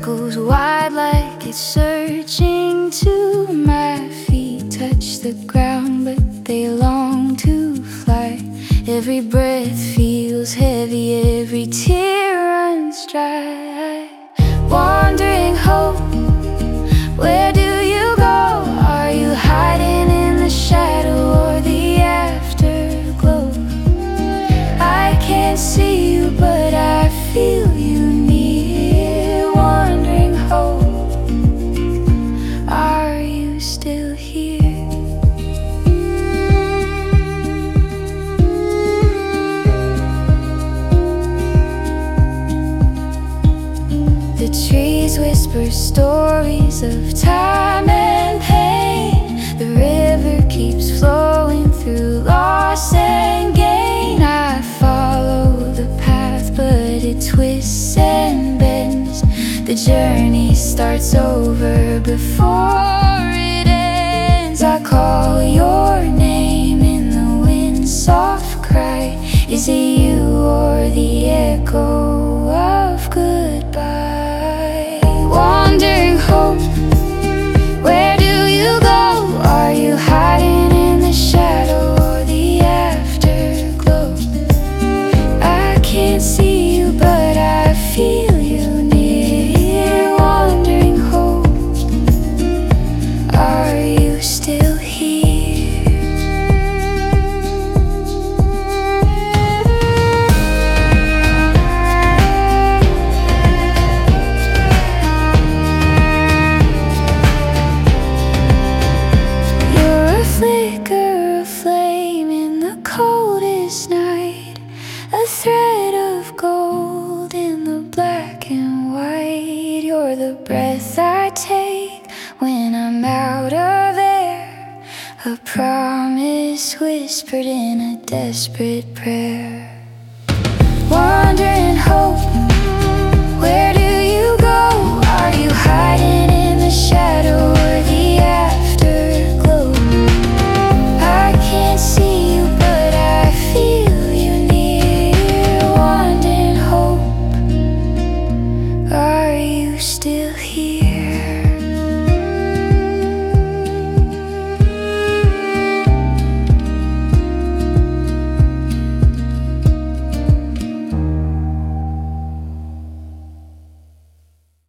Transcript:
circles wide like it's searching to. My feet touch the ground but they long to fly. Every breath feels heavy, every tear runs dry. Wandering hope, where do you go? Are you hiding in the shadow or the afterglow? I can't see you but I feel you near. Wandering hope, are you still here? The trees whisper stories of time and pain. The river keeps flowing through loss and gain. I follow the path but it twists and bends. The journey starts over before it ends. I call your name in the wind's soft cry. Is it you or the echo of goodbye? Wandering hope, where do you go? Are you hiding in the shadow or the afterglow? I can't see you but I feel you near. Wandering hope, are you still here? Flicker of flame in the coldest night, a thread of gold in the black and white. You're the breath I take when I'm out of air, a promise whispered in a desperate prayer. Wandering hope,